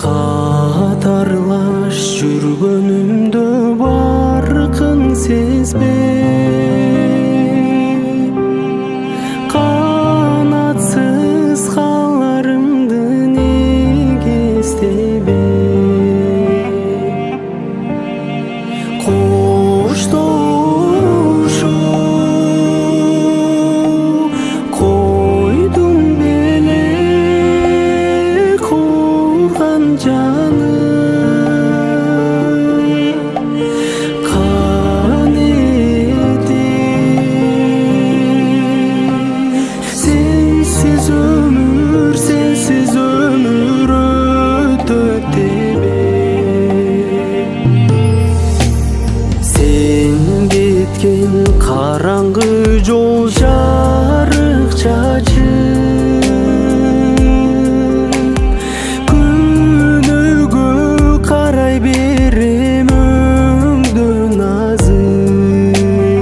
Катарлаш жүргөнүмдө баркын сезбей, канатсыз каларымды неге эстебей, коштошуп койдум беле курган жаным. Sensiz ömür ötөт дебей, sen кеткен караңгы жол жарык чачып, күнөөгө карай берем өңдөн азып.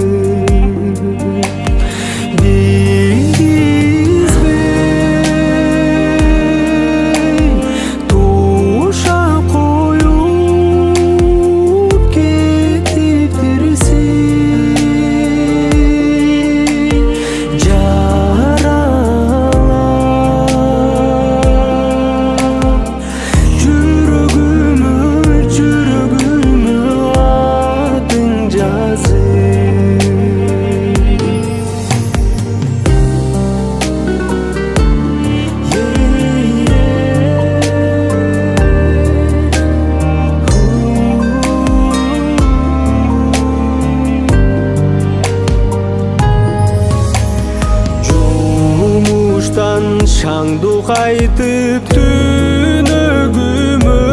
Шаңду кайтып түнөгүмө,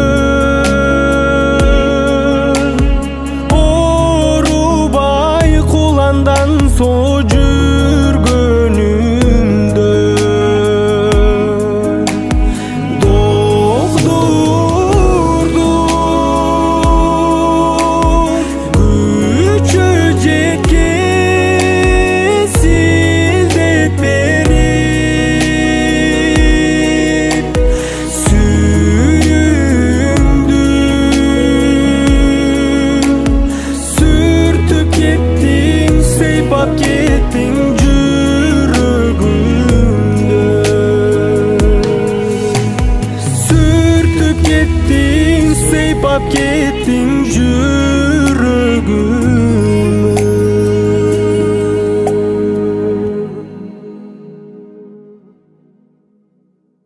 оорубай куландан со жүргөнүмдө, доктурду күчү жеткен силдеп кетиң жүрөгүмдө, сүртүп кеттиң, сыйпап кеттиң жүрөгүмдө.